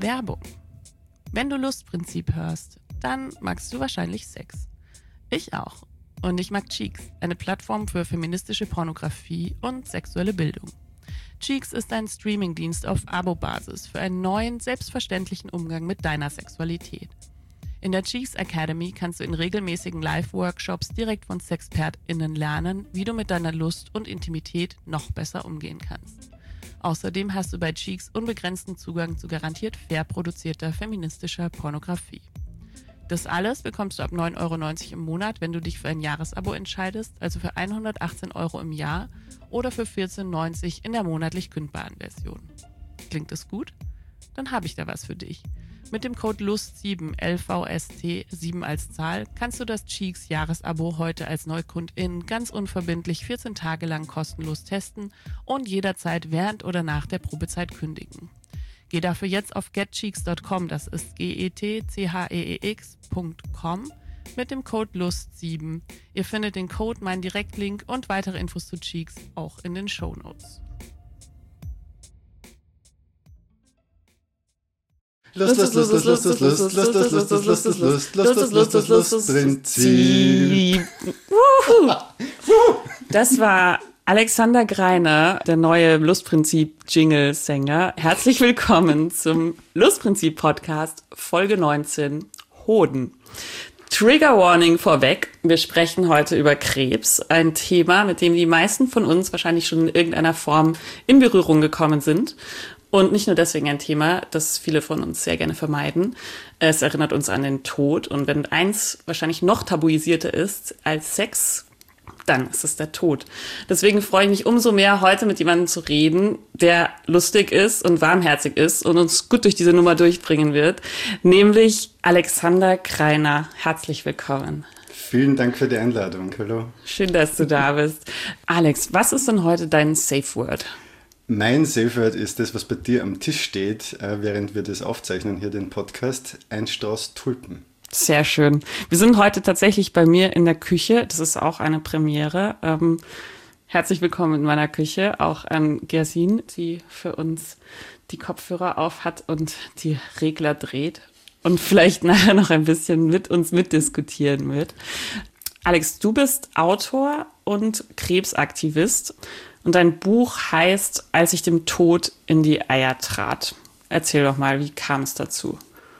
Werbung. Wenn du Lustprinzip hörst, dann magst du wahrscheinlich Sex. Ich auch. Und ich mag Cheeks, eine Plattform für feministische Pornografie und sexuelle Bildung. Cheeks ist ein Streamingdienst auf Abo-Basis für einen neuen, selbstverständlichen Umgang mit deiner Sexualität. In der Cheeks Academy kannst du in regelmäßigen Live-Workshops direkt von SexpertInnen lernen, wie du mit deiner Lust und Intimität noch besser umgehen kannst. Außerdem hast du bei Cheeks unbegrenzten Zugang zu garantiert fair produzierter feministischer Pornografie. Das alles bekommst du ab 9,90 € im Monat, wenn du dich für ein Jahresabo entscheidest, also für 118 € im Jahr oder für 14,90 € in der monatlich kündbaren Version. Klingt das gut? Dann habe ich da was für dich. Mit dem Code LUST7, LVST, 7 als Zahl, kannst du das Cheeks Jahresabo heute als Neukundin ganz unverbindlich 14 Tage lang kostenlos testen und jederzeit während oder nach der Probezeit kündigen. Geh dafür jetzt auf getcheeks.com, das ist getcheeks.com, mit dem Code LUST7. Ihr findet den Code, meinen Direktlink und weitere Infos zu Cheeks auch in den Shownotes. Lustprinzip. Das war Alexander Greiner, der neue Lustprinzip-Jingle-Sänger. Herzlich willkommen zum Lustprinzip-Podcast, Folge 19, Hoden. Trigger Warning vorweg, wir sprechen heute über Krebs, ein Thema, mit dem die meisten von uns wahrscheinlich schon in irgendeiner Form in Berührung gekommen sind. Und nicht nur deswegen ein Thema, das viele von uns sehr gerne vermeiden. Es erinnert uns an den Tod. Und wenn eins wahrscheinlich noch tabuisierter ist als Sex, dann ist es der Tod. Deswegen freue ich mich umso mehr, heute mit jemandem zu reden, der lustig ist und warmherzig ist und uns gut durch diese Nummer durchbringen wird, nämlich Alexander Greiner. Herzlich willkommen. Vielen Dank für die Einladung. Hallo. Schön, dass du da bist. Alex, was ist denn heute dein Safe Word? Mein Safe Word ist das, was bei dir am Tisch steht, während wir das aufzeichnen, hier den Podcast, ein Strauß Tulpen. Sehr schön. Wir sind heute tatsächlich bei mir in der Küche. Das ist auch eine Premiere. Herzlich willkommen in meiner Küche. Auch an Gersin, die für uns die Kopfhörer auf hat und die Regler dreht und vielleicht nachher noch ein bisschen mit uns mitdiskutieren wird. Alex, du bist Autor und Krebsaktivist. Und dein Buch heißt, als ich dem Tod in die Eier trat. Erzähl doch mal, wie kam es dazu?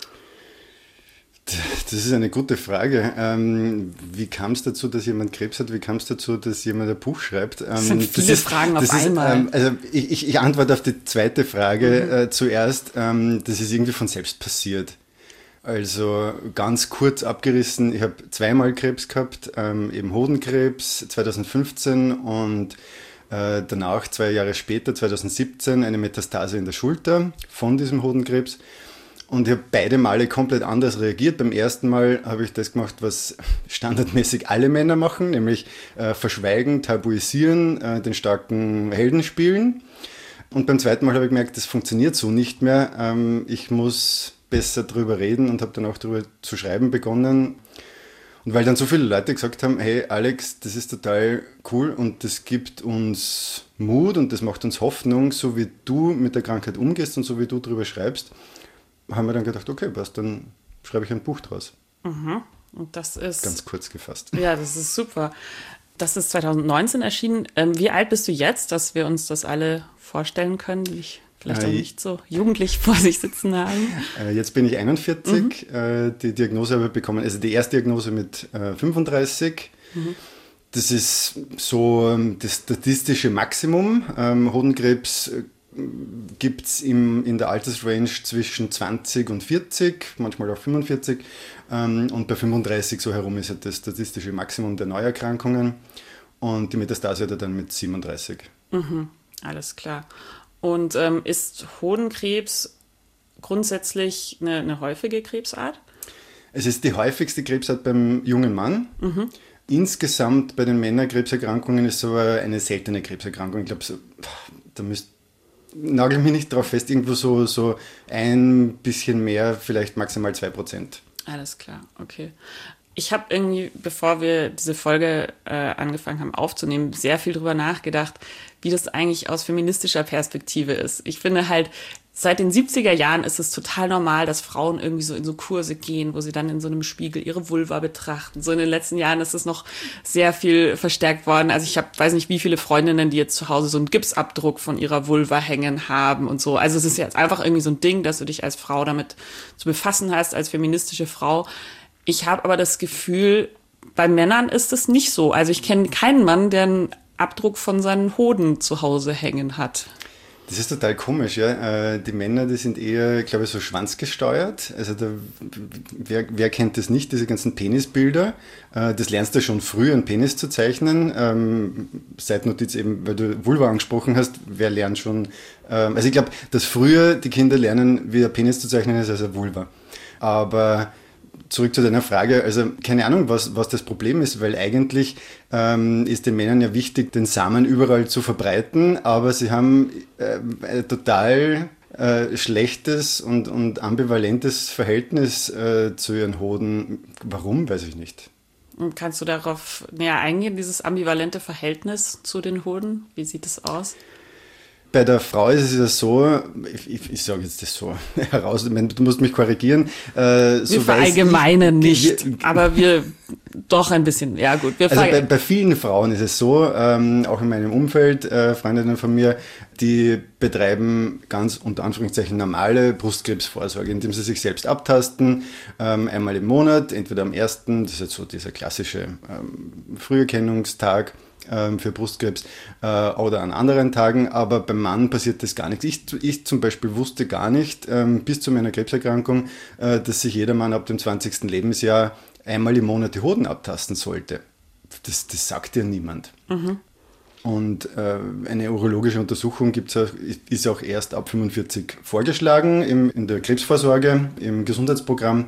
Das ist eine gute Frage. Wie kam es dazu, dass jemand Krebs hat? Wie kam es dazu, dass jemand ein Buch schreibt? Das sind viele Fragen auf einmal. Also ich antworte auf die zweite Frage zuerst. Das ist irgendwie von selbst passiert. Also ganz kurz abgerissen, ich habe zweimal Krebs gehabt, eben Hodenkrebs 2015 und danach 2 Jahre später, 2017, eine Metastase in der Schulter von diesem Hodenkrebs. Und ich habe beide Male komplett anders reagiert. Beim ersten Mal habe ich das gemacht, was standardmäßig alle Männer machen, nämlich verschweigen, tabuisieren, den starken Helden spielen. Und beim zweiten Mal habe ich gemerkt, das funktioniert so nicht mehr. Ich muss besser drüber reden und habe dann auch darüber zu schreiben begonnen. Und weil dann so viele Leute gesagt haben, hey Alex, das ist total cool und das gibt uns Mut und das macht uns Hoffnung, so wie du mit der Krankheit umgehst und so wie du drüber schreibst, haben wir dann gedacht, okay, passt, dann schreibe ich ein Buch draus. Mhm. Und das ist... Ganz kurz gefasst. Ja, das ist super. Das ist 2019 erschienen. Wie alt bist du jetzt, dass wir uns das alle vorstellen können, die ich vielleicht auch nicht so jugendlich vor sich sitzen haben? Jetzt bin ich 41. Die Diagnose habe ich bekommen, also die Erstdiagnose mit 35. Das ist so das statistische Maximum. Hodenkrebs gibt es in der Altersrange zwischen 20 und 40, manchmal auch 45. Und bei 35 so herum ist das statistische Maximum der Neuerkrankungen. Und die Metastase hat er dann mit 37. Alles klar. Und ist Hodenkrebs grundsätzlich eine häufige Krebsart? Es ist die häufigste Krebsart beim jungen Mann. Insgesamt bei den Männerkrebserkrankungen ist es aber eine seltene Krebserkrankung. Ich glaube, nagel mich nicht drauf fest, irgendwo so ein bisschen mehr, vielleicht maximal 2%. Alles klar, okay. Ich habe irgendwie, bevor wir diese Folge angefangen haben aufzunehmen, sehr viel drüber nachgedacht, wie das eigentlich aus feministischer Perspektive ist. Ich finde halt, Seit den 70er Jahren ist es total normal, dass Frauen irgendwie so in so Kurse gehen, wo sie dann in so einem Spiegel ihre Vulva betrachten. So in den letzten Jahren ist es noch sehr viel verstärkt worden. Also ich weiß nicht, wie viele Freundinnen, die jetzt zu Hause so einen Gipsabdruck von ihrer Vulva hängen haben und so. Also es ist jetzt einfach irgendwie so ein Ding, dass du dich als Frau damit zu befassen hast, als feministische Frau. Ich habe aber das Gefühl, bei Männern ist es nicht so. Also ich kenne keinen Mann, der einen Abdruck von seinen Hoden zu Hause hängen hat. Das ist total komisch, ja. Die Männer, die sind eher, glaube ich, so schwanzgesteuert. Also wer kennt das nicht, diese ganzen Penisbilder? Das lernst du schon früh, einen Penis zu zeichnen. Seitnotiz eben, weil du Vulva angesprochen hast, wer lernt schon? Also ich glaube, dass früher die Kinder lernen, wie ein Penis zu zeichnen ist als eine Vulva. Aber zurück zu deiner Frage, also keine Ahnung, was das Problem ist, weil eigentlich ist den Männern ja wichtig, den Samen überall zu verbreiten, aber sie haben ein total schlechtes und ambivalentes Verhältnis zu ihren Hoden. Warum, weiß ich nicht. Und kannst du darauf näher eingehen, dieses ambivalente Verhältnis zu den Hoden? Wie sieht es aus? Bei der Frau ist es ja so, ich sage jetzt das so heraus, du musst mich korrigieren. Wir verallgemeinern nicht, aber wir doch ein bisschen, ja gut. Bei vielen Frauen ist es so, auch in meinem Umfeld, Freundinnen von mir, die betreiben ganz unter Anführungszeichen normale Brustkrebsvorsorge, indem sie sich selbst abtasten, einmal im Monat, entweder am 1., das ist jetzt so dieser klassische Früherkennungstag, für Brustkrebs oder an anderen Tagen, aber beim Mann passiert das gar nichts. Ich zum Beispiel wusste gar nicht bis zu meiner Krebserkrankung, dass sich jeder Mann ab dem 20. Lebensjahr einmal im Monat die Hoden abtasten sollte. Das sagt ja niemand. Mhm. Und eine urologische Untersuchung ist auch erst ab 45 vorgeschlagen in der Krebsvorsorge, im Gesundheitsprogramm.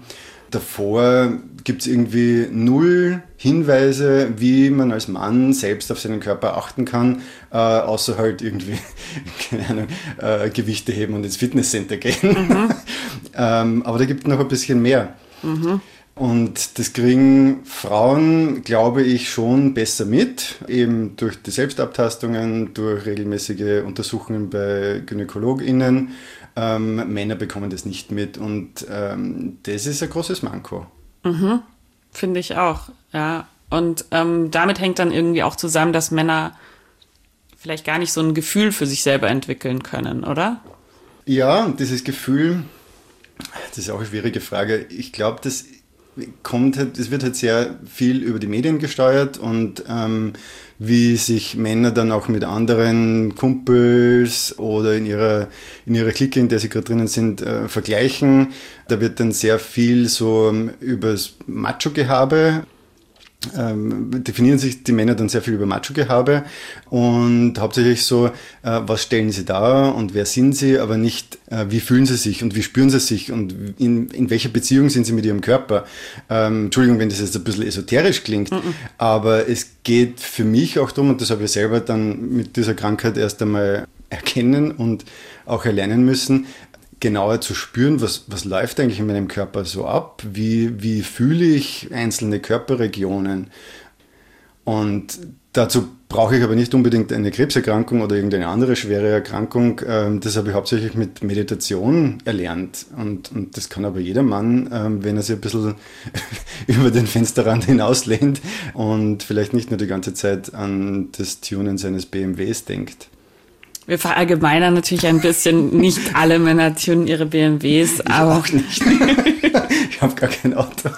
Davor gibt es irgendwie 0 Hinweise, wie man als Mann selbst auf seinen Körper achten kann, außer halt irgendwie, keine Ahnung, Gewichte heben und ins Fitnesscenter gehen. Mhm. Aber da gibt es noch ein bisschen mehr. Mhm. Und das kriegen Frauen, glaube ich, schon besser mit, eben durch die Selbstabtastungen, durch regelmäßige Untersuchungen bei GynäkologInnen. Männer bekommen das nicht mit und das ist ein großes Manko. Mhm. Finde ich auch, ja. Und damit hängt dann irgendwie auch zusammen, dass Männer vielleicht gar nicht so ein Gefühl für sich selber entwickeln können, oder? Ja, dieses Gefühl, das ist auch eine schwierige Frage. Ich glaube, das wird halt sehr viel über die Medien gesteuert und wie sich Männer dann auch mit anderen Kumpels oder in ihrer Clique, in der sie gerade drinnen sind, vergleichen. Da wird dann sehr viel so übers Macho-Gehabe definieren sich die Männer dann sehr viel über Macho-Gehabe und hauptsächlich so, was stellen sie dar und wer sind sie, aber nicht, wie fühlen sie sich und wie spüren sie sich und in welcher Beziehung sind sie mit ihrem Körper. Entschuldigung, wenn das jetzt ein bisschen esoterisch klingt, aber es geht für mich auch darum, und das habe ich selber dann mit dieser Krankheit erst einmal erkennen und auch erlernen müssen, genauer zu spüren, was läuft eigentlich in meinem Körper so ab, wie fühle ich einzelne Körperregionen. Und dazu brauche ich aber nicht unbedingt eine Krebserkrankung oder irgendeine andere schwere Erkrankung. Das habe ich hauptsächlich mit Meditation erlernt. Und das kann aber jeder Mann, wenn er sich ein bisschen über den Fensterrand hinauslehnt und vielleicht nicht nur die ganze Zeit an das Tunen seines BMWs denkt. Wir verallgemeinern natürlich ein bisschen, nicht alle Männer tunen ihre BMWs, aber auch nicht. Ich habe gar kein Auto.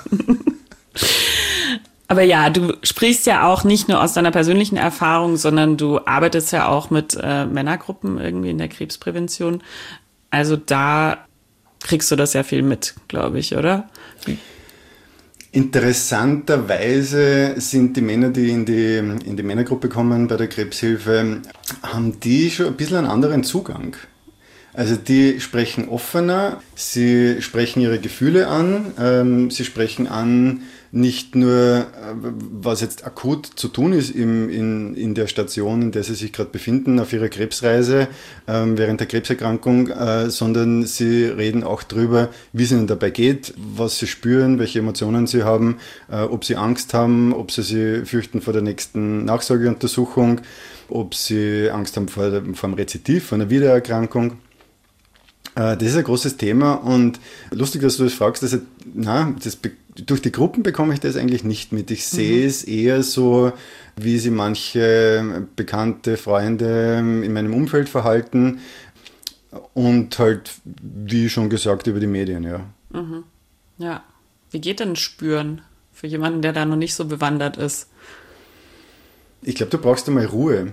Aber ja, du sprichst ja auch nicht nur aus deiner persönlichen Erfahrung, sondern du arbeitest ja auch mit Männergruppen irgendwie in der Krebsprävention. Also da kriegst du das ja viel mit, glaube ich, oder? Interessanterweise sind die Männer, die in die Männergruppe kommen bei der Krebshilfe, haben die schon ein bisschen einen anderen Zugang. Also die sprechen offener, sie sprechen ihre Gefühle an, sie sprechen an, nicht nur, was jetzt akut zu tun ist in der Station, in der sie sich gerade befinden, auf ihrer Krebsreise während der Krebserkrankung, sondern sie reden auch drüber, wie es ihnen dabei geht, was sie spüren, welche Emotionen sie haben, ob sie Angst haben, ob sie sich fürchten vor der nächsten Nachsorgeuntersuchung, ob sie Angst haben vor dem Rezidiv, vor einer Wiedererkrankung. Das ist ein großes Thema und lustig, dass du das fragst. Durch die Gruppen bekomme ich das eigentlich nicht mit. Ich sehe es eher so, wie sie manche bekannte Freunde in meinem Umfeld verhalten und halt, wie schon gesagt, über die Medien, ja. Mhm. Ja. Wie geht denn Spüren für jemanden, der da noch nicht so bewandert ist? Ich glaube, du brauchst einmal Ruhe.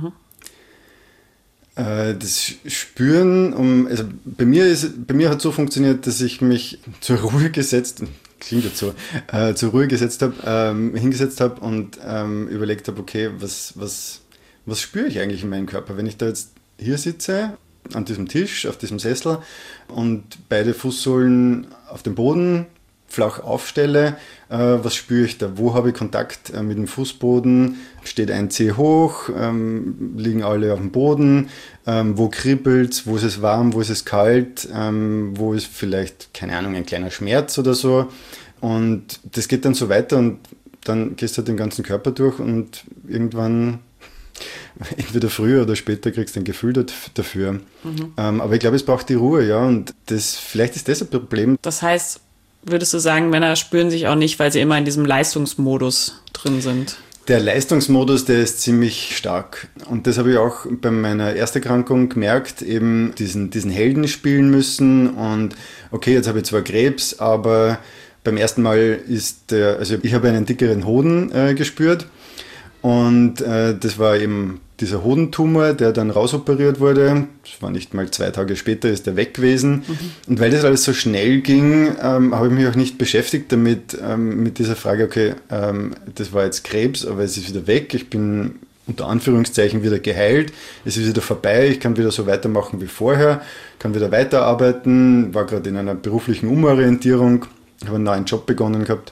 Das Spüren, also bei mir hat es so funktioniert, dass ich mich zur Ruhe gesetzt, klingt jetzt so, zur Ruhe gesetzt habe, hingesetzt habe und überlegt habe, okay, was spüre ich eigentlich in meinem Körper? Wenn ich da jetzt hier sitze, an diesem Tisch, auf diesem Sessel und beide Fußsohlen auf dem Boden flach aufstelle, was spüre ich da? Wo habe ich Kontakt mit dem Fußboden? Steht ein Zeh hoch? Liegen alle auf dem Boden? Wo kribbelt es? Wo ist es warm? Wo ist es kalt? Wo ist vielleicht, keine Ahnung, ein kleiner Schmerz oder so? Und das geht dann so weiter und dann gehst du halt den ganzen Körper durch und irgendwann, entweder früher oder später, kriegst du ein Gefühl dafür. Aber ich glaube, es braucht die Ruhe, ja, und vielleicht ist das ein Problem. Das heißt, würdest du sagen, Männer spüren sich auch nicht, weil sie immer in diesem Leistungsmodus drin sind? Der Leistungsmodus, der ist ziemlich stark. Und das habe ich auch bei meiner Ersterkrankung gemerkt, eben diesen Helden spielen müssen. Und okay, jetzt habe ich zwar Krebs, aber beim ersten Mal also ich habe einen dickeren Hoden gespürt. Und das war eben dieser Hodentumor, der dann rausoperiert wurde. Das war nicht mal 2 Tage später, ist der weg gewesen. Und weil das alles so schnell ging, habe ich mich auch nicht beschäftigt damit, mit dieser Frage, okay, das war jetzt Krebs, aber es ist wieder weg. Ich bin unter Anführungszeichen wieder geheilt. Es ist wieder vorbei. Ich kann wieder so weitermachen wie vorher, kann wieder weiterarbeiten. War gerade in einer beruflichen Umorientierung, habe einen neuen Job begonnen gehabt.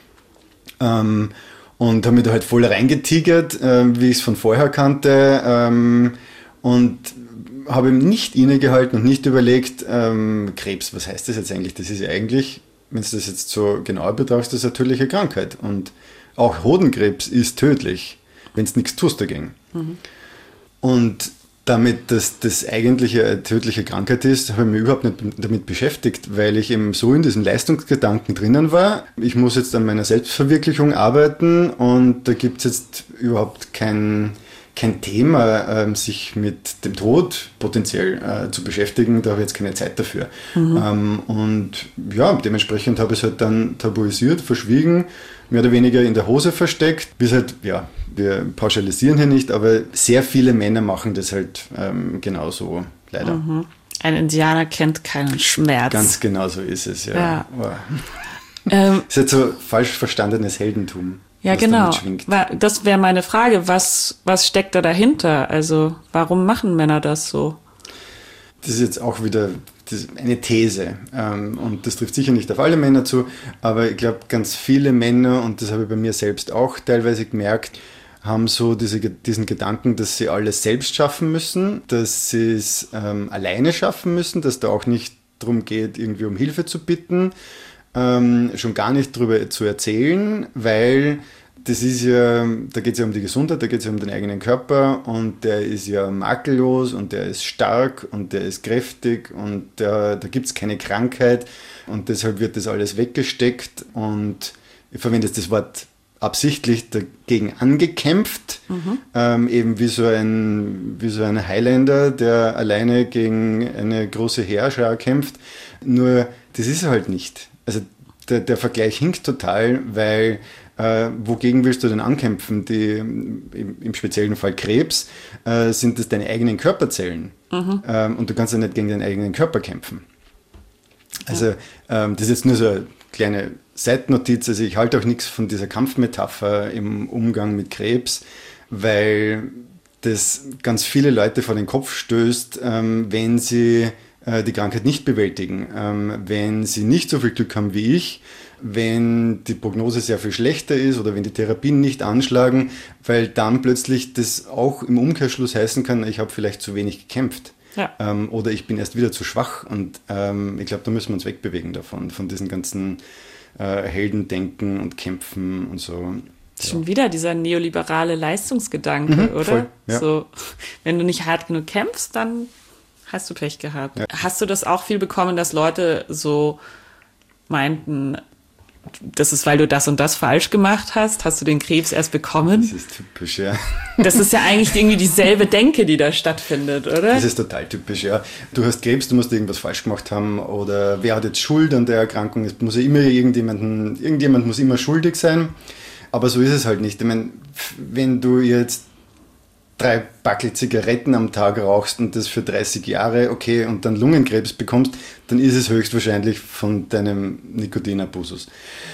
Und habe mich da halt voll reingetigert, wie ich es von vorher kannte. Und habe ihm nicht innegehalten und nicht überlegt, Krebs, was heißt das jetzt eigentlich? Das ist ja eigentlich, wenn du das jetzt so genauer betrachtest, das ist eine tödliche Krankheit. Und auch Hodenkrebs ist tödlich, wenn du nichts tust dagegen. Und damit, dass das eigentlich eine tödliche Krankheit ist, habe ich mich überhaupt nicht damit beschäftigt, weil ich eben so in diesem Leistungsgedanken drinnen war. Ich muss jetzt an meiner Selbstverwirklichung arbeiten und da gibt es jetzt überhaupt kein Thema, sich mit dem Tod potenziell zu beschäftigen. Da habe ich jetzt keine Zeit dafür. Und ja, dementsprechend habe ich es halt dann tabuisiert, verschwiegen, mehr oder weniger in der Hose versteckt. Bis halt, ja, wir pauschalisieren hier nicht, aber sehr viele Männer machen das halt genauso, leider. Ein Indianer kennt keinen Schmerz. Ganz genau so ist es, ja. Ja. Wow. Ist halt so falsch verstandenes Heldentum. Ja, genau. Das wäre meine Frage. Was steckt da dahinter? Also, warum machen Männer das so? Das ist jetzt auch wieder eine These. Und das trifft sicher nicht auf alle Männer zu, aber ich glaube, ganz viele Männer, und das habe ich bei mir selbst auch teilweise gemerkt, haben so diesen Gedanken, dass sie alles selbst schaffen müssen, dass sie es alleine schaffen müssen, dass da auch nicht darum geht, irgendwie um Hilfe zu bitten, schon gar nicht darüber zu erzählen, weil das ist ja, da geht es ja um die Gesundheit, da geht es ja um den eigenen Körper und der ist ja makellos und der ist stark und der ist kräftig und da gibt es keine Krankheit und deshalb wird das alles weggesteckt und ich verwende jetzt das Wort absichtlich dagegen angekämpft, eben wie so ein Highlander, der alleine gegen eine große Heerschar kämpft, nur das ist er halt nicht. Also der Vergleich hinkt total, weil wogegen willst du denn ankämpfen? Im speziellen Fall Krebs, sind das deine eigenen Körperzellen. Und du kannst ja nicht gegen deinen eigenen Körper kämpfen. Also das ist jetzt nur so eine kleine Seitennotiz. Also ich halte auch nichts von dieser Kampfmetapher im Umgang mit Krebs, weil das ganz viele Leute vor den Kopf stößt, wenn sie die Krankheit nicht bewältigen, wenn sie nicht so viel Glück haben wie ich, wenn die Prognose sehr viel schlechter ist oder wenn die Therapien nicht anschlagen, weil dann plötzlich das auch im Umkehrschluss heißen kann, ich habe vielleicht zu wenig gekämpft. Ja. Oder ich bin erst wieder zu schwach und ich glaube, da müssen wir uns wegbewegen davon, von diesen ganzen Heldendenken und Kämpfen und so. Schon wieder dieser neoliberale Leistungsgedanke, oder? Voll, ja. So, wenn du nicht hart genug kämpfst, dann Hast du Pech gehabt. Ja. Hast du das auch viel bekommen, dass Leute so meinten, das ist, weil du das und das falsch gemacht hast? Hast du den Krebs erst bekommen? Das ist typisch, ja. Das ist ja eigentlich irgendwie dieselbe Denke, die da stattfindet, oder? Das ist total typisch, ja. Du hast Krebs, du musst irgendwas falsch gemacht haben oder wer hat jetzt Schuld an der Erkrankung? Es muss ja immer irgendjemand muss immer schuldig sein. Aber so ist es halt nicht. Ich meine, wenn du jetzt 3 Packel Zigaretten am Tag rauchst und das für 30 Jahre, okay, und dann Lungenkrebs bekommst, dann ist es höchstwahrscheinlich von deinem Nikotinabusus.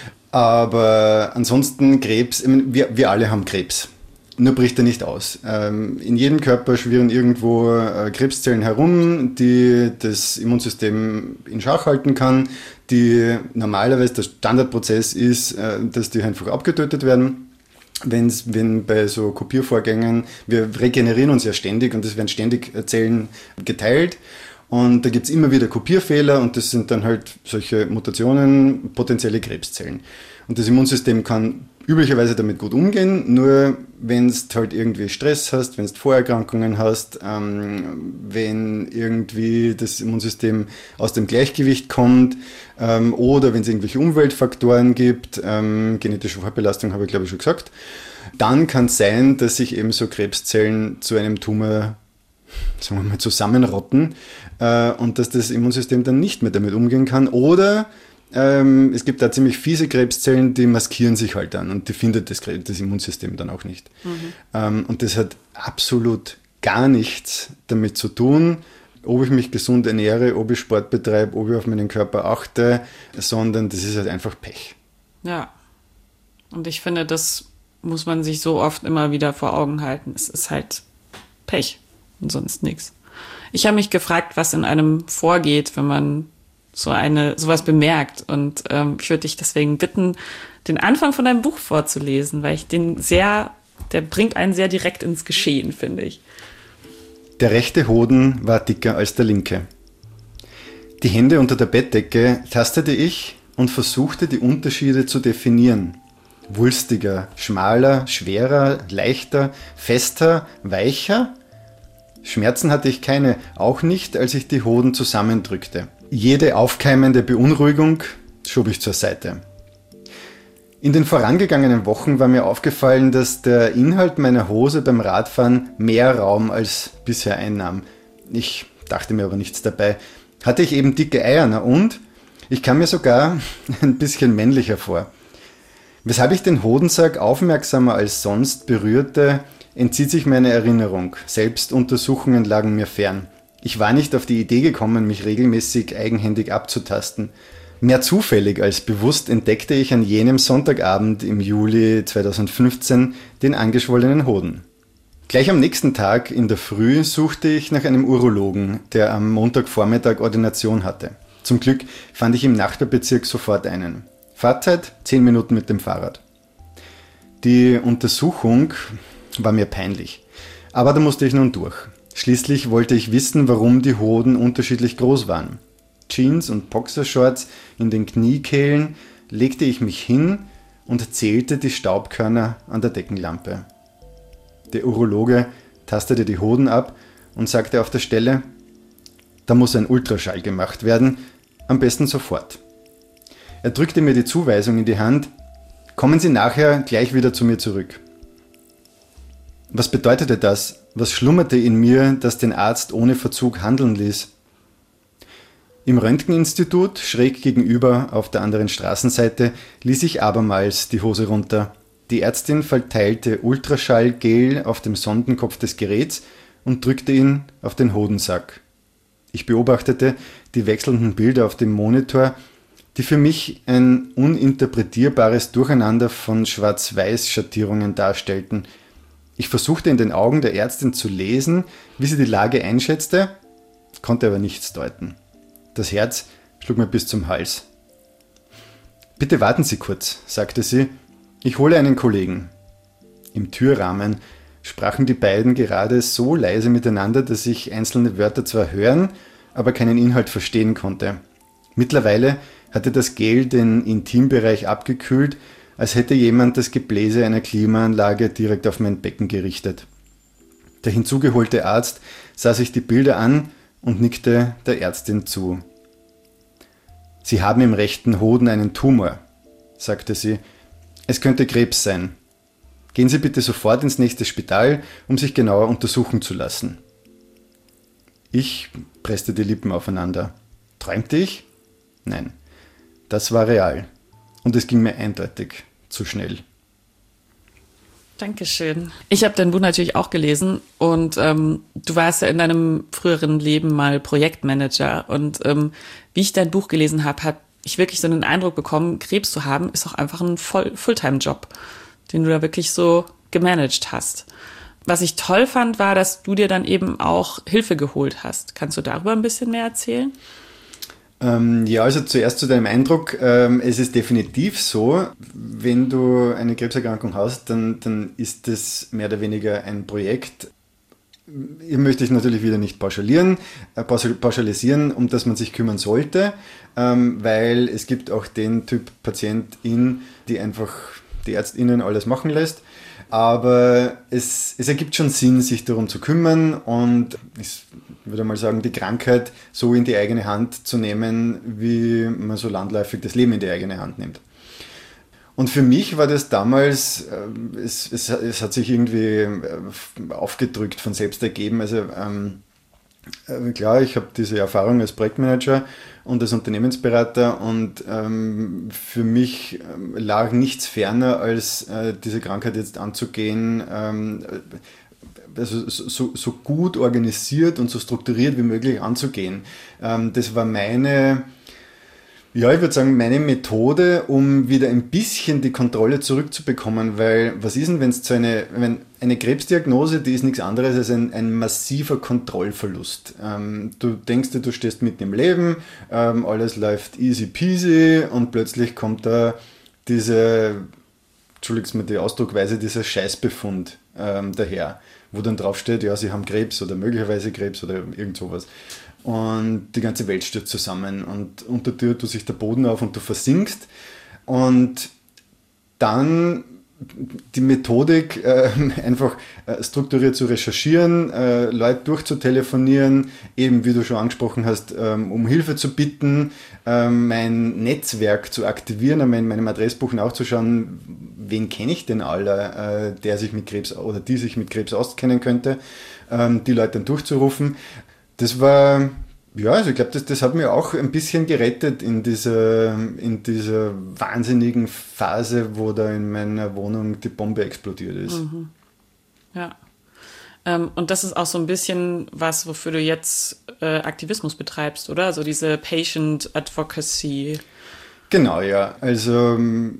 Aber ansonsten Krebs, ich meine, wir alle haben Krebs. Nur bricht er nicht aus. In jedem Körper schwirren irgendwo Krebszellen herum, die das Immunsystem in Schach halten kann, die normalerweise der Standardprozess ist, dass die einfach abgetötet werden. Wenn bei so Kopiervorgängen, wir regenerieren uns ja ständig und es werden ständig Zellen geteilt und da gibt es immer wieder Kopierfehler und das sind dann halt solche Mutationen, potenzielle Krebszellen. Und das Immunsystem kann üblicherweise damit gut umgehen, nur wenn du halt irgendwie Stress hast, wenn du Vorerkrankungen hast, wenn irgendwie das Immunsystem aus dem Gleichgewicht kommt oder wenn es irgendwelche Umweltfaktoren gibt, genetische Vorbelastung habe ich glaube ich schon gesagt, dann kann es sein, dass sich eben so Krebszellen zu einem Tumor, sagen wir mal, zusammenrotten und dass das Immunsystem dann nicht mehr damit umgehen kann oder es gibt da ziemlich fiese Krebszellen, die maskieren sich halt dann und die findet das Immunsystem dann auch nicht. Und das hat absolut gar nichts damit zu tun, ob ich mich gesund ernähre, ob ich Sport betreibe, ob ich auf meinen Körper achte, sondern das ist halt einfach Pech. Ja, und ich finde, das muss man sich so oft immer wieder vor Augen halten. Es ist halt Pech und sonst nichts. Ich habe mich gefragt, was in einem vorgeht, wenn man sowas bemerkt. Und ich würde dich deswegen bitten, den Anfang von deinem Buch vorzulesen, weil ich der bringt einen sehr direkt ins Geschehen, finde ich. Der rechte Hoden war dicker als der linke. Die Hände unter der Bettdecke tastete ich und versuchte, die Unterschiede zu definieren. Wulstiger, schmaler, schwerer, leichter, fester, weicher? Schmerzen hatte ich keine, auch nicht, als ich die Hoden zusammendrückte. Jede aufkeimende Beunruhigung schob ich zur Seite. In den vorangegangenen Wochen war mir aufgefallen, dass der Inhalt meiner Hose beim Radfahren mehr Raum als bisher einnahm. Ich dachte mir aber nichts dabei. Hatte ich eben dicke Eier, na und? Ich kam mir sogar ein bisschen männlicher vor. Weshalb ich den Hodensack aufmerksamer als sonst berührte, entzieht sich meine Erinnerung. Selbstuntersuchungen lagen mir fern. Ich war nicht auf die Idee gekommen, mich regelmäßig eigenhändig abzutasten. Mehr zufällig als bewusst entdeckte ich an jenem Sonntagabend im Juli 2015 den angeschwollenen Hoden. Gleich am nächsten Tag in der Früh suchte ich nach einem Urologen, der am Montagvormittag Ordination hatte. Zum Glück fand ich im Nachbarbezirk sofort einen. Fahrzeit 10 Minuten mit dem Fahrrad. Die Untersuchung war mir peinlich, aber da musste ich nun durch. Schließlich wollte ich wissen, warum die Hoden unterschiedlich groß waren. Jeans und Boxershorts in den Kniekehlen legte ich mich hin und zählte die Staubkörner an der Deckenlampe. Der Urologe tastete die Hoden ab und sagte auf der Stelle, da muss ein Ultraschall gemacht werden, am besten sofort. Er drückte mir die Zuweisung in die Hand, kommen Sie nachher gleich wieder zu mir zurück. Was bedeutete das? Was schlummerte in mir, das den Arzt ohne Verzug handeln ließ? Im Röntgeninstitut, schräg gegenüber auf der anderen Straßenseite, ließ ich abermals die Hose runter. Die Ärztin verteilte Ultraschallgel auf dem Sondenkopf des Geräts und drückte ihn auf den Hodensack. Ich beobachtete die wechselnden Bilder auf dem Monitor, die für mich ein uninterpretierbares Durcheinander von Schwarz-Weiß-Schattierungen darstellten. Ich versuchte in den Augen der Ärztin zu lesen, wie sie die Lage einschätzte, konnte aber nichts deuten. Das Herz schlug mir bis zum Hals. »Bitte warten Sie kurz«, sagte sie, »ich hole einen Kollegen.« Im Türrahmen sprachen die beiden gerade so leise miteinander, dass ich einzelne Wörter zwar hören, aber keinen Inhalt verstehen konnte. Mittlerweile hatte das Gel den Intimbereich abgekühlt, als hätte jemand das Gebläse einer Klimaanlage direkt auf mein Becken gerichtet. Der hinzugeholte Arzt sah sich die Bilder an und nickte der Ärztin zu. »Sie haben im rechten Hoden einen Tumor«, sagte sie. »Es könnte Krebs sein. Gehen Sie bitte sofort ins nächste Spital, um sich genauer untersuchen zu lassen.« Ich presste die Lippen aufeinander. Träumte ich? Nein, das war real. Und es ging mir eindeutig zu schnell. Dankeschön. Ich habe dein Buch natürlich auch gelesen und du warst ja in deinem früheren Leben mal Projektmanager und wie ich dein Buch gelesen habe ich wirklich so den Eindruck bekommen, Krebs zu haben ist auch einfach ein Fulltime-Job, den du da wirklich so gemanagt hast. Was ich toll fand, war, dass du dir dann eben auch Hilfe geholt hast. Kannst du darüber ein bisschen mehr erzählen? Ja, also zuerst zu deinem Eindruck. Es ist definitiv so, wenn du eine Krebserkrankung hast, dann ist das mehr oder weniger ein Projekt. Hier möchte ich natürlich wieder nicht pauschalisieren, um das man sich kümmern sollte, weil es gibt auch den Typ Patientin, die einfach die ÄrztInnen alles machen lässt. Aber es ergibt schon Sinn, sich darum zu kümmern und ich würde mal sagen, die Krankheit so in die eigene Hand zu nehmen, wie man so landläufig das Leben in die eigene Hand nimmt. Und für mich war das damals, es hat sich irgendwie aufgedrückt, von selbst ergeben. Also klar, ich habe diese Erfahrung als Projektmanager und als Unternehmensberater und für mich lag nichts ferner, als diese Krankheit jetzt anzugehen, also so gut organisiert und so strukturiert wie möglich anzugehen. Das war meine Methode, um wieder ein bisschen die Kontrolle zurückzubekommen, weil was ist denn, wenn eine Krebsdiagnose, die ist nichts anderes als ein massiver Kontrollverlust. Du denkst dir, du stehst mitten im Leben, alles läuft easy peasy und plötzlich kommt da entschuldigt mir die Ausdruckweise, dieser Scheißbefund daher, wo dann draufsteht, ja, sie haben Krebs oder möglicherweise Krebs oder irgend sowas. Und die ganze Welt stürzt zusammen und unter dir tut sich der Boden auf und du versinkst. Und dann die Methodik, einfach strukturiert zu recherchieren, Leute durchzutelefonieren, eben wie du schon angesprochen hast, um Hilfe zu bitten, mein Netzwerk zu aktivieren, in meinem Adressbuch nachzuschauen, wen kenne ich denn alle, der sich mit Krebs oder die sich mit Krebs auskennen könnte, die Leute dann durchzurufen. Das war, ja, also ich glaube, das hat mir auch ein bisschen gerettet in dieser wahnsinnigen Phase, wo da in meiner Wohnung die Bombe explodiert ist. Mhm. Ja. Und das ist auch so ein bisschen was, wofür du jetzt Aktivismus betreibst, oder? Also diese Patient Advocacy. Genau, ja. Also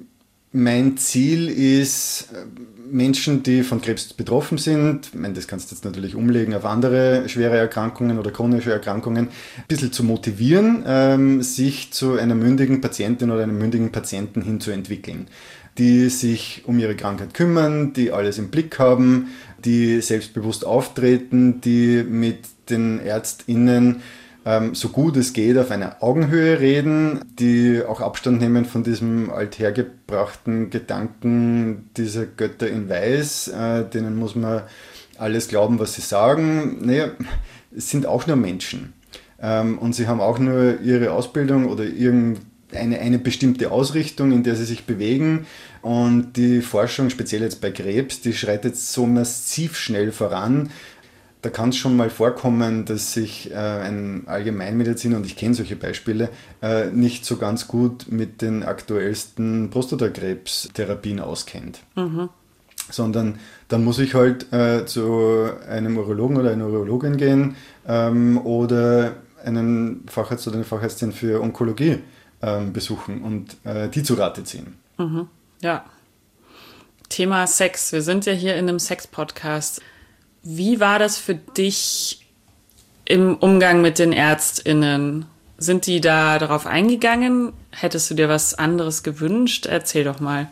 mein Ziel ist, Menschen, die von Krebs betroffen sind, ich meine, das kannst du jetzt natürlich umlegen auf andere schwere Erkrankungen oder chronische Erkrankungen, ein bisschen zu motivieren, sich zu einer mündigen Patientin oder einem mündigen Patienten hinzuentwickeln, die sich um ihre Krankheit kümmern, die alles im Blick haben, die selbstbewusst auftreten, die mit den ÄrztInnen so gut es geht auf einer Augenhöhe reden, die auch Abstand nehmen von diesem althergebrachten Gedanken dieser Götter in Weiß, denen muss man alles glauben, was sie sagen. Naja, es sind auch nur Menschen und sie haben auch nur ihre Ausbildung oder eine bestimmte Ausrichtung, in der sie sich bewegen und die Forschung, speziell jetzt bei Krebs, die schreitet so massiv schnell voran. Da kann es schon mal vorkommen, dass sich ein Allgemeinmediziner, und ich kenne solche Beispiele, nicht so ganz gut mit den aktuellsten Prostatakrebstherapien auskennt. Mhm. Sondern dann muss ich halt zu einem Urologen oder einer Urologin gehen oder einen Facharzt oder eine Fachärztin für Onkologie besuchen und die zu Rate ziehen. Mhm. Ja. Thema Sex. Wir sind ja hier in einem Sex-Podcast. Wie war das für dich im Umgang mit den ÄrztInnen? Sind die da darauf eingegangen? Hättest du dir was anderes gewünscht? Erzähl doch mal.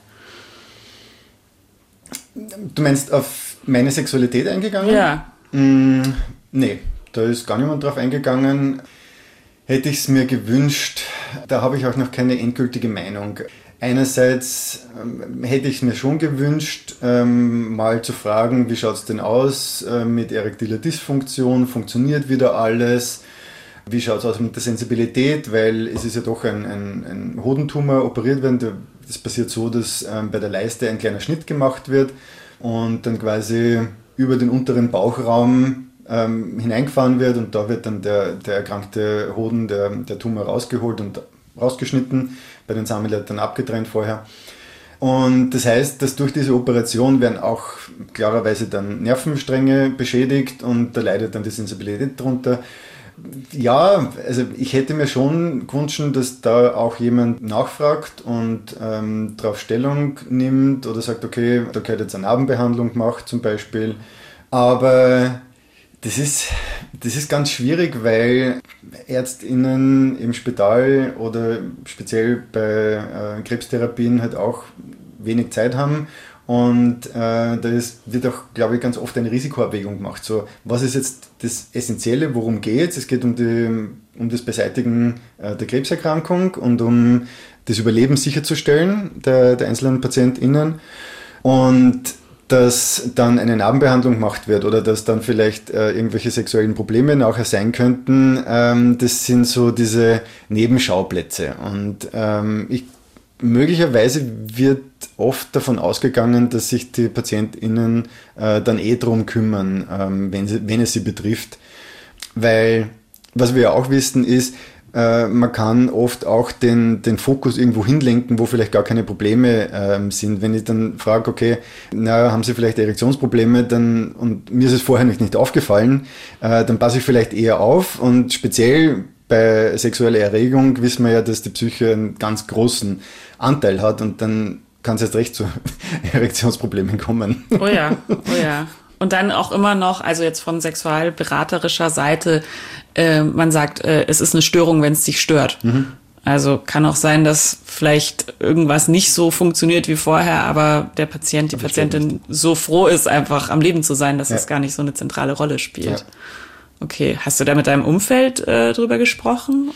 Du meinst auf meine Sexualität eingegangen? Ja. Nee, da ist gar niemand drauf eingegangen. Hätte ich es mir gewünscht, da habe ich auch noch keine endgültige Meinung. Einerseits hätte ich es mir schon gewünscht, mal zu fragen, wie schaut es denn aus mit erektiler Dysfunktion, funktioniert wieder alles, Wie schaut es aus mit der Sensibilität, weil es ist ja doch ein Hodentumor operiert werden. Das passiert so, dass bei der Leiste ein kleiner Schnitt gemacht wird und dann quasi über den unteren Bauchraum hineingefahren wird und da wird dann der erkrankte Hoden, der Tumor rausgeholt und rausgeschnitten, bei den Samenleitern abgetrennt vorher. Und das heißt, dass durch diese Operation werden auch klarerweise dann Nervenstränge beschädigt und da leidet dann die Sensibilität drunter. Ja, also ich hätte mir schon gewünscht, dass da auch jemand nachfragt und darauf Stellung nimmt oder sagt, okay, da gehört jetzt eine Narbenbehandlung gemacht zum Beispiel. Aber das ist ganz schwierig, weil ÄrztInnen im Spital oder speziell bei Krebstherapien halt auch wenig Zeit haben und wird auch, glaube ich, ganz oft eine Risikoabwägung gemacht. So, was ist jetzt das Essentielle, worum geht es? Es geht um das Beseitigen der Krebserkrankung und um das Überleben sicherzustellen der einzelnen PatientInnen und dass dann eine Narbenbehandlung gemacht wird oder dass dann vielleicht irgendwelche sexuellen Probleme nachher sein könnten, das sind so diese Nebenschauplätze. Und möglicherweise wird oft davon ausgegangen, dass sich die PatientInnen dann drum kümmern, wenn es sie betrifft. Weil, was wir ja auch wissen, ist, man kann oft auch den Fokus irgendwo hinlenken, wo vielleicht gar keine Probleme sind. Wenn ich dann frage, okay, haben Sie vielleicht Erektionsprobleme, und mir ist es vorher nicht aufgefallen, dann passe ich vielleicht eher auf. Und speziell bei sexueller Erregung wissen wir ja, dass die Psyche einen ganz großen Anteil hat und dann kann es erst recht zu Erektionsproblemen kommen. Oh ja, oh ja. Und dann auch immer noch, also jetzt von sexualberaterischer Seite, man sagt, es ist eine Störung, wenn es dich stört. Mhm. Also kann auch sein, dass vielleicht irgendwas nicht so funktioniert wie vorher, aber der Patient, die Patientin so froh ist, einfach am Leben zu sein, dass es gar nicht so eine zentrale Rolle spielt. Ja. Okay, hast du da mit deinem Umfeld drüber gesprochen?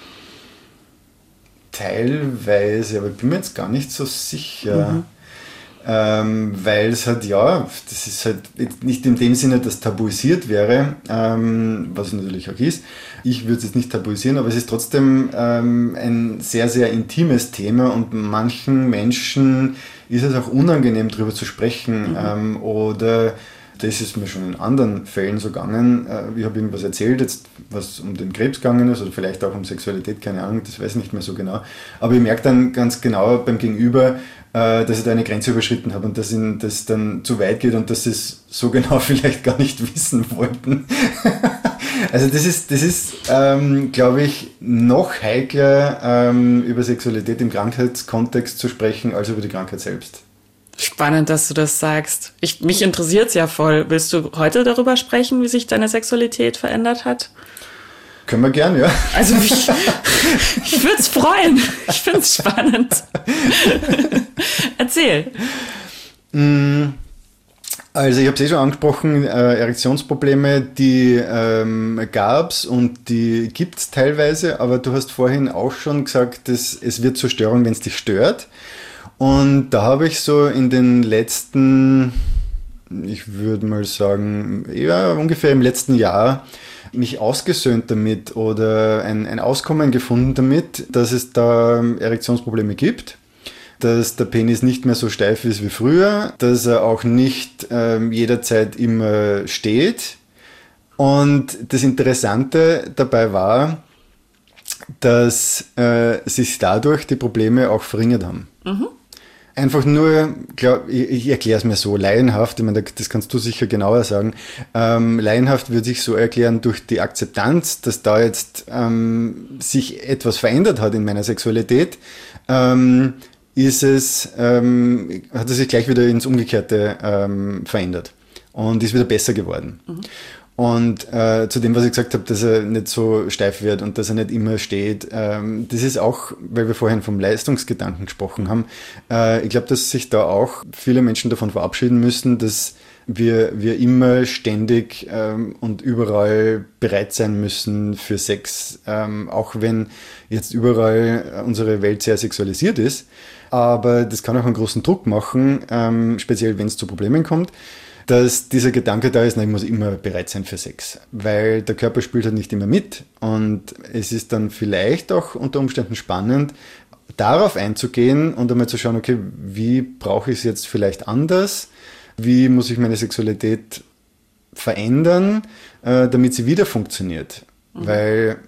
Teilweise, aber ich bin mir jetzt gar nicht so sicher. Mhm. Weil es halt, das ist halt nicht in dem Sinne, dass tabuisiert wäre, was es natürlich auch ist. Ich würde es jetzt nicht tabuisieren, aber es ist trotzdem ein sehr, sehr intimes Thema und manchen Menschen ist es auch unangenehm, darüber zu sprechen. Oder das ist mir schon in anderen Fällen so gegangen. Ich habe irgendwas erzählt, jetzt was um den Krebs gegangen ist oder vielleicht auch um Sexualität, keine Ahnung, das weiß ich nicht mehr so genau. Aber ich merke dann ganz genau beim Gegenüber, dass ich da eine Grenze überschritten habe und dass ihnen das dann zu weit geht und dass sie es so genau vielleicht gar nicht wissen wollten. Also das ist glaube ich, noch heikler, über Sexualität im Krankheitskontext zu sprechen, als über die Krankheit selbst. Spannend, dass du das sagst. Mich interessiert es ja voll. Willst du heute darüber sprechen, wie sich deine Sexualität verändert hat? Können wir gern, ja. Also ich würde es freuen. Ich finde es spannend. Erzähl. Also ich habe es schon angesprochen, Erektionsprobleme, die gab es und die gibt es teilweise, aber du hast vorhin auch schon gesagt, dass es wird zur Störung, wenn es dich stört. Und da habe ich so in den letzten, ich würde mal sagen, ungefähr im letzten Jahr mich ausgesöhnt damit oder ein Auskommen gefunden damit, dass es da Erektionsprobleme gibt, dass der Penis nicht mehr so steif ist wie früher, dass er auch nicht jederzeit immer steht. Und das Interessante dabei war, dass sich dadurch die Probleme auch verringert haben. Mhm. Einfach nur, ich erkläre es mir so, laienhaft, ich meine, das kannst du sicher genauer sagen, laienhaft würde ich so erklären, durch die Akzeptanz, dass da jetzt sich etwas verändert hat in meiner Sexualität, hat es sich gleich wieder ins Umgekehrte verändert und ist wieder besser geworden. Mhm. Und zu dem, was ich gesagt habe, dass er nicht so steif wird und dass er nicht immer steht, das ist auch, weil wir vorhin vom Leistungsgedanken gesprochen haben, ich glaube, dass sich da auch viele Menschen davon verabschieden müssen, dass wir immer ständig und überall bereit sein müssen für Sex, auch wenn jetzt überall unsere Welt sehr sexualisiert ist. Aber das kann auch einen großen Druck machen, speziell wenn es zu Problemen kommt. dass dieser Gedanke da ist, ich muss immer bereit sein für Sex, weil der Körper spielt halt nicht immer mit und es ist dann vielleicht auch unter Umständen spannend, darauf einzugehen und einmal zu schauen, okay, wie brauche ich es jetzt vielleicht anders, wie muss ich meine Sexualität verändern, damit sie wieder funktioniert, weil,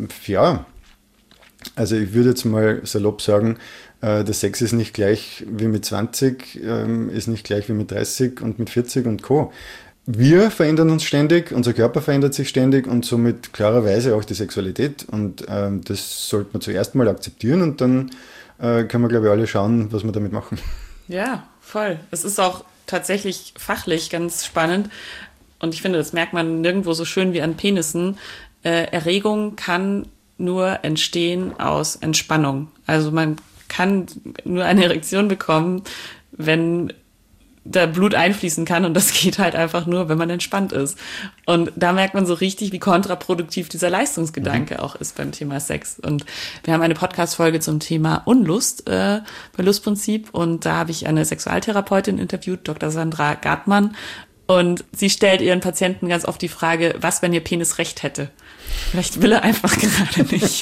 also ich würde jetzt mal salopp sagen, der Sex ist nicht gleich wie mit 20, ist nicht gleich wie mit 30 und mit 40 und Co. Wir verändern uns ständig, unser Körper verändert sich ständig und somit klarerweise auch die Sexualität. Und das sollte man zuerst mal akzeptieren und dann können wir, glaube ich, alle schauen, was wir damit machen. Ja, voll. Es ist auch tatsächlich fachlich ganz spannend und ich finde, das merkt man nirgendwo so schön wie an Penissen. Erregung kann nur entstehen aus Entspannung. Also man kann nur eine Erektion bekommen, wenn da Blut einfließen kann und das geht halt einfach nur, wenn man entspannt ist. Und da merkt man so richtig, wie kontraproduktiv dieser Leistungsgedanke auch ist beim Thema Sex. Und wir haben eine Podcast-Folge zum Thema Unlust bei Lustprinzip und da habe ich eine Sexualtherapeutin interviewt, Dr. Sandra Gartmann, und sie stellt ihren Patienten ganz oft die Frage, was, wenn ihr Penis recht hätte? Vielleicht will er einfach gerade nicht.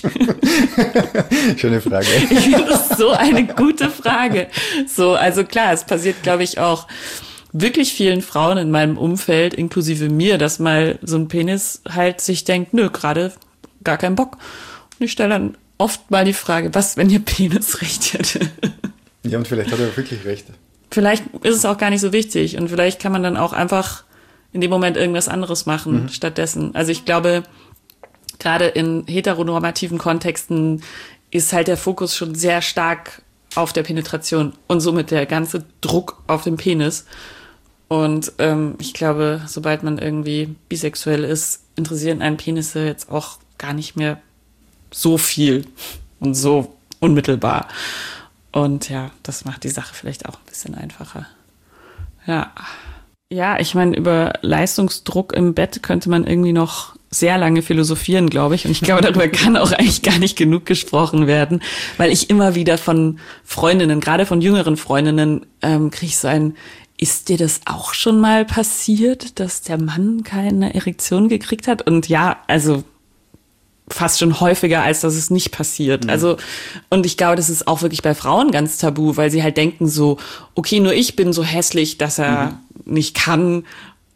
Schöne Frage. Ich finde das so eine gute Frage. So, also klar, es passiert, glaube ich, auch wirklich vielen Frauen in meinem Umfeld, inklusive mir, dass mal so ein Penis halt sich denkt, nö, gerade gar keinen Bock. Und ich stelle dann oft mal die Frage, was, wenn ihr Penis recht hätte? Ja, und vielleicht hat er wirklich recht. Vielleicht ist es auch gar nicht so wichtig und vielleicht kann man dann auch einfach in dem Moment irgendwas anderes machen stattdessen. Also ich glaube, gerade in heteronormativen Kontexten ist halt der Fokus schon sehr stark auf der Penetration und somit der ganze Druck auf den Penis. Und ich glaube, sobald man irgendwie bisexuell ist, interessieren einen Penisse jetzt auch gar nicht mehr so viel und so unmittelbar. Und ja, das macht die Sache vielleicht auch ein bisschen einfacher. Ja. Ja, ich meine, über Leistungsdruck im Bett könnte man irgendwie noch sehr lange philosophieren, glaube ich. Und ich glaube, darüber kann auch eigentlich gar nicht genug gesprochen werden, weil ich immer wieder von Freundinnen, gerade von jüngeren Freundinnen, kriege ich so ein, ist dir das auch schon mal passiert, dass der Mann keine Erektion gekriegt hat? Und ja, also fast schon häufiger, als dass es nicht passiert. Also, und ich glaube, das ist auch wirklich bei Frauen ganz tabu, weil sie halt denken so, okay, nur ich bin so hässlich, dass er nicht kann.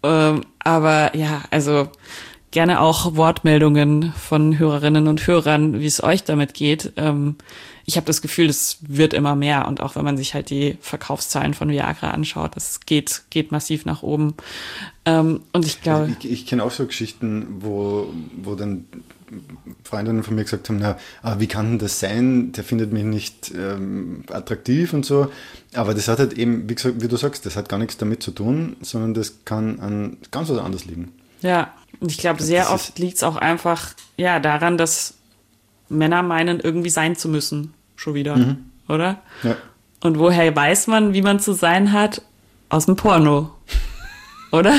Aber ja, also gerne auch Wortmeldungen von Hörerinnen und Hörern, wie es euch damit geht. Ich habe das Gefühl, es wird immer mehr. Und auch wenn man sich halt die Verkaufszahlen von Viagra anschaut, das geht massiv nach oben. Und ich glaube... Also ich kenne auch so Geschichten, wo dann Freundinnen von mir gesagt haben, wie kann denn das sein? Der findet mich nicht attraktiv und so. Aber das hat halt eben, wie du sagst, das hat gar nichts damit zu tun, sondern das kann an ganz was anderes liegen. Ja, und ich glaube, sehr oft liegt es auch einfach daran, dass Männer meinen, irgendwie sein zu müssen. Schon wieder, oder? Ja. Und woher weiß man, wie man zu sein hat? Aus dem Porno. Oder?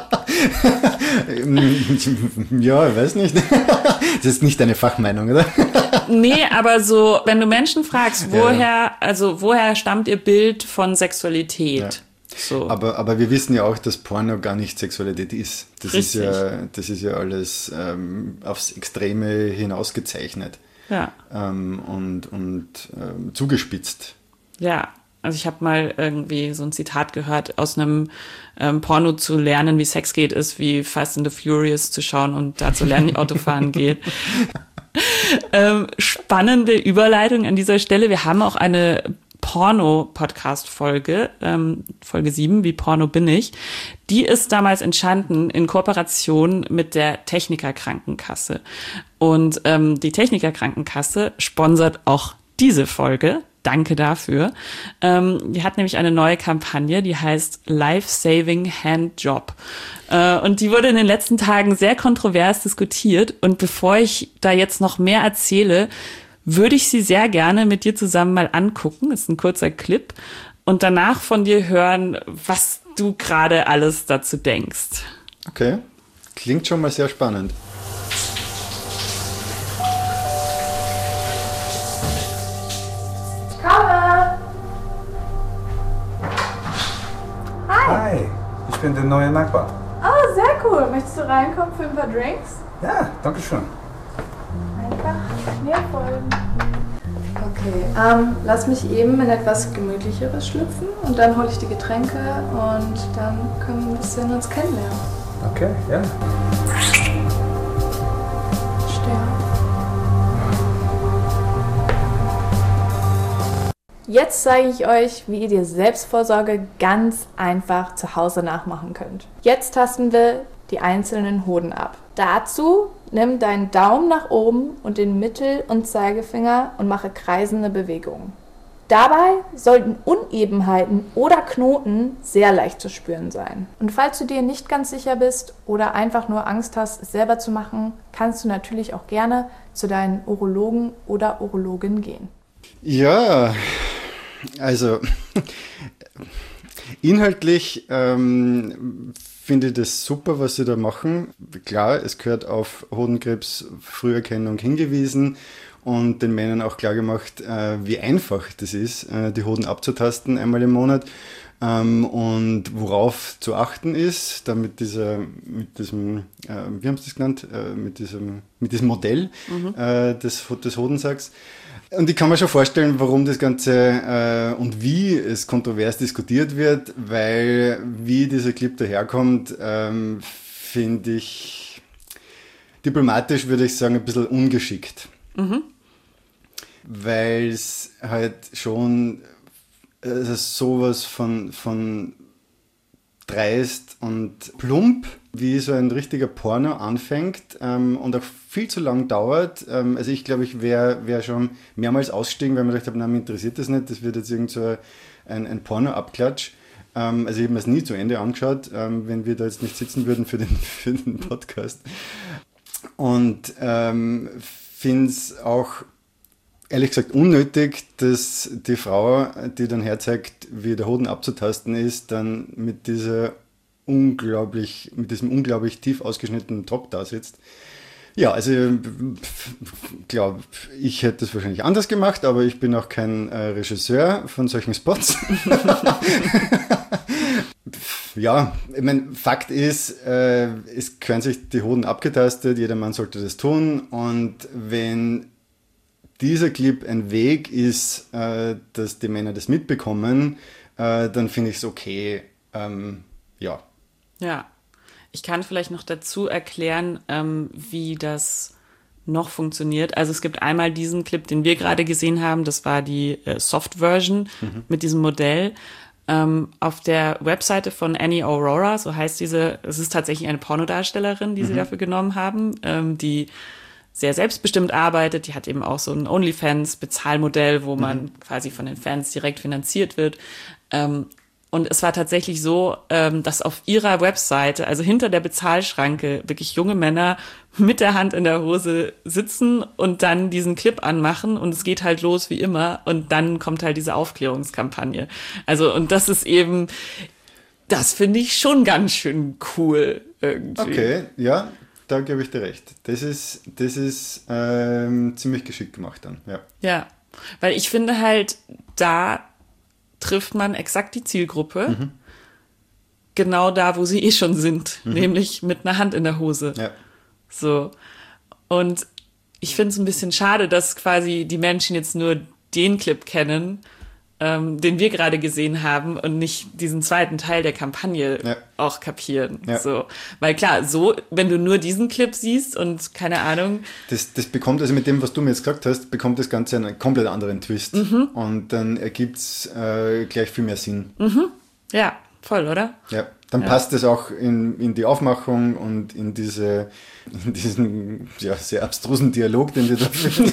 Ja, ich weiß nicht. Das ist nicht deine Fachmeinung, oder? Nee, aber so, wenn du Menschen fragst, woher stammt ihr Bild von Sexualität? Ja. So. Aber wir wissen ja auch, dass Porno gar nicht Sexualität ist. Das Richtig. ist ja alles aufs Extreme hinausgezeichnet. Ja. Und zugespitzt. Ja, also ich habe mal irgendwie so ein Zitat gehört, aus einem Porno zu lernen, wie Sex geht, ist wie Fast and the Furious zu schauen und da zu lernen, wie Autofahren geht. Spannende Überleitung an dieser Stelle. Wir haben auch eine Porno-Podcast-Folge, Folge 7, wie Porno bin ich. Die ist damals entstanden in Kooperation mit der Techniker Krankenkasse. Und die Techniker Krankenkasse sponsert auch diese Folge. Danke dafür. Die hat nämlich eine neue Kampagne, die heißt Life Saving Hand Job. Und die wurde in den letzten Tagen sehr kontrovers diskutiert. Und bevor ich da jetzt noch mehr erzähle, würde ich sie sehr gerne mit dir zusammen mal angucken. Das ist ein kurzer Clip. Und danach von dir hören, was du gerade alles dazu denkst. Okay, klingt schon mal sehr spannend. Hi, ich für den neuen Nachbar. Oh, sehr cool. Möchtest du reinkommen für ein paar Drinks? Ja, danke schön. Einfach mir folgen. Okay, lass mich eben in etwas Gemütlicheres schlüpfen und dann hole ich die Getränke und dann können wir ein bisschen uns kennenlernen. Okay, ja. Steh auf. Jetzt zeige ich euch, wie ihr die Selbstvorsorge ganz einfach zu Hause nachmachen könnt. Jetzt tasten wir die einzelnen Hoden ab. Dazu nimm deinen Daumen nach oben und den Mittel- und Zeigefinger und mache kreisende Bewegungen. Dabei sollten Unebenheiten oder Knoten sehr leicht zu spüren sein. Und falls du dir nicht ganz sicher bist oder einfach nur Angst hast, es selber zu machen, kannst du natürlich auch gerne zu deinem Urologen oder Urologin gehen. Ja, also inhaltlich finde ich das super, was sie da machen. Klar, es gehört auf Hodenkrebs-Früherkennung hingewiesen und den Männern auch klar gemacht, wie einfach das ist, die Hoden abzutasten einmal im Monat und worauf zu achten ist, da mit diesem, wie haben sie das genannt, mit diesem Modell des Hodensacks. Und ich kann mir schon vorstellen, warum das Ganze und wie es kontrovers diskutiert wird, weil wie dieser Clip daherkommt, finde ich diplomatisch, würde ich sagen, ein bisschen ungeschickt. Weil es halt schon sowas von dreist und plump, wie so ein richtiger Porno anfängt und auch viel zu lang dauert. Also ich glaube, ich wäre schon mehrmals ausgestiegen, weil man gedacht habe, nein, mich interessiert das nicht, das wird jetzt irgend so ein Porno-Abklatsch. Also ich habe mir es nie zu Ende angeschaut, wenn wir da jetzt nicht sitzen würden für den Podcast. Und finde es auch ehrlich gesagt unnötig, dass die Frau, die dann herzeigt, wie der Hoden abzutasten ist, dann mit diesem unglaublich tief ausgeschnittenen Top da sitzt. Ja, also klar, ich hätte das wahrscheinlich anders gemacht, aber ich bin auch kein Regisseur von solchen Spots. Ja, ich meine, Fakt ist, es gehören sich die Hoden abgetastet, jeder Mann sollte das tun und wenn dieser Clip ein Weg ist, dass die Männer das mitbekommen, dann finde ich es okay. Ja. Ja, ich kann vielleicht noch dazu erklären, wie das noch funktioniert. Also es gibt einmal diesen Clip, den wir gerade gesehen haben, das war die Soft-Version mit diesem Modell. Auf der Webseite von Annie Aurora, so heißt diese, es ist tatsächlich eine Pornodarstellerin, die sie dafür genommen haben, die sehr selbstbestimmt arbeitet. Die hat eben auch so ein OnlyFans-Bezahlmodell, wo man quasi von den Fans direkt finanziert wird. Und es war tatsächlich so, dass auf ihrer Webseite, also hinter der Bezahlschranke, wirklich junge Männer mit der Hand in der Hose sitzen und dann diesen Clip anmachen und es geht halt los wie immer und dann kommt halt diese Aufklärungskampagne. Also und das ist eben, das finde ich schon ganz schön cool irgendwie. Okay, ja. Da gebe ich dir recht. Das ist ziemlich geschickt gemacht dann, ja. Ja, weil ich finde halt, da trifft man exakt die Zielgruppe, genau da, wo sie eh schon sind, nämlich mit einer Hand in der Hose. Ja. So. Und ich finde es ein bisschen schade, dass quasi die Menschen jetzt nur den Clip kennen, den wir gerade gesehen haben und nicht diesen zweiten Teil der Kampagne auch kapieren. Ja. So. Weil klar, so, wenn du nur diesen Clip siehst und keine Ahnung. Das bekommt, also mit dem, was du mir jetzt gesagt hast, bekommt das Ganze einen komplett anderen Twist. Und dann ergibt es gleich viel mehr Sinn. Ja, voll, oder? Ja, dann passt es auch in die Aufmachung und in diesen sehr abstrusen Dialog, den wir da führen.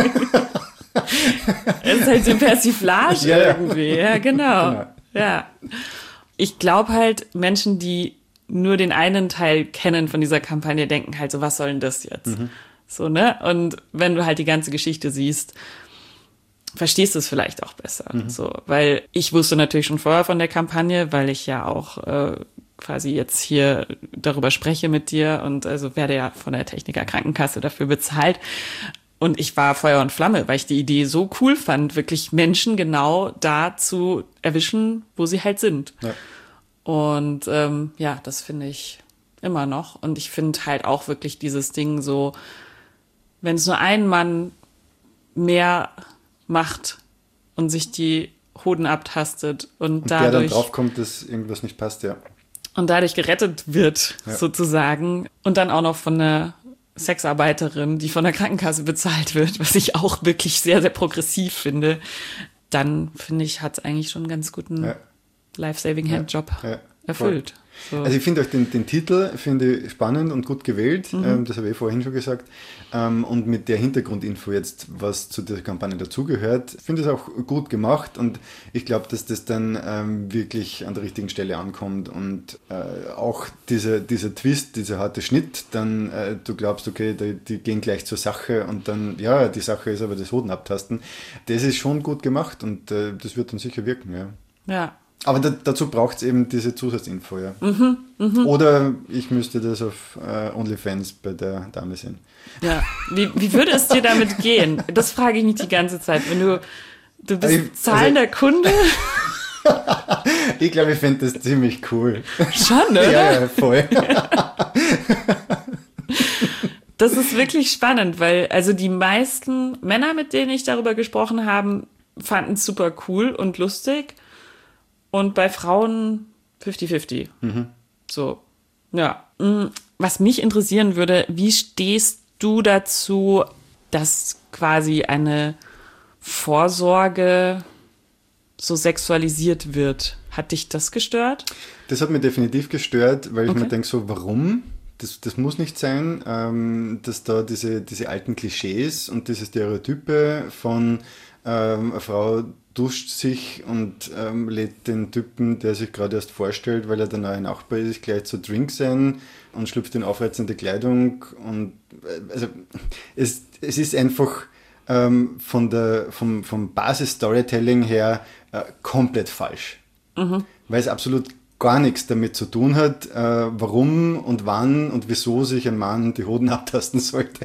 Es ist halt so Persiflage irgendwie. Ja, genau. Ja. Ich glaube halt, Menschen, die nur den einen Teil kennen von dieser Kampagne, denken halt so, was soll denn das jetzt? So, ne? Und wenn du halt die ganze Geschichte siehst, verstehst du es vielleicht auch besser. So, weil ich wusste natürlich schon vorher von der Kampagne, weil ich ja auch quasi jetzt hier darüber spreche mit dir und also werde ja von der Techniker Krankenkasse dafür bezahlt. Und ich war Feuer und Flamme, weil ich die Idee so cool fand, wirklich Menschen genau da zu erwischen, wo sie halt sind. Ja. Und ja, das finde ich immer noch. Und ich finde halt auch wirklich dieses Ding so, wenn es nur ein Mann mehr macht und sich die Hoden abtastet und der dann dadurch draufkommt, dass irgendwas nicht passt, ja. und dadurch gerettet wird, Ja. sozusagen. Und dann auch noch von einer Sexarbeiterin, die von der Krankenkasse bezahlt wird, was ich auch wirklich sehr, sehr progressiv finde, dann finde ich, hat es eigentlich schon einen ganz guten Ja. Life-Saving-Hand-Job Ja, erfüllt. So. Also ich finde auch den Titel finde ich spannend und gut gewählt, das habe ich vorhin schon gesagt. Und mit der Hintergrundinfo jetzt, was zu der Kampagne dazugehört, finde ich es auch gut gemacht und ich glaube, dass das dann wirklich an der richtigen Stelle ankommt und auch dieser Twist, dieser harte Schnitt, dann du glaubst, okay, die gehen gleich zur Sache und dann, ja, die Sache ist aber das Hoden abtasten. Das ist schon gut gemacht und das wird dann sicher wirken, ja. Ja. Aber dazu braucht es eben diese Zusatzinfo, ja. Oder ich müsste das auf OnlyFans bei der Dame sehen. Ja. Wie würde es dir damit gehen? Das frage ich mich die ganze Zeit. Wenn du bist zahlender Kunde. Ich glaube, ich fände das ziemlich cool. Schon, oder? Ja, voll. Das ist wirklich spannend, weil also die meisten Männer, mit denen ich darüber gesprochen habe, fanden es super cool und lustig. Und bei Frauen 50-50. So, ja. Was mich interessieren würde, wie stehst du dazu, dass quasi eine Vorsorge so sexualisiert wird? Hat dich das gestört? Das hat mich definitiv gestört, weil ich Okay. mir denke, so, warum? Das muss nicht sein, dass da diese alten Klischees und diese Stereotype von eine Frau duscht sich und lädt den Typen, der sich gerade erst vorstellt, weil er der neue Nachbar ist, gleich zu Drinks ein und schlüpft in aufreizende Kleidung. Und also es ist einfach vom Basis-Storytelling her komplett falsch. Weil es absolut gar nichts damit zu tun hat, warum und wann und wieso sich ein Mann die Hoden abtasten sollte.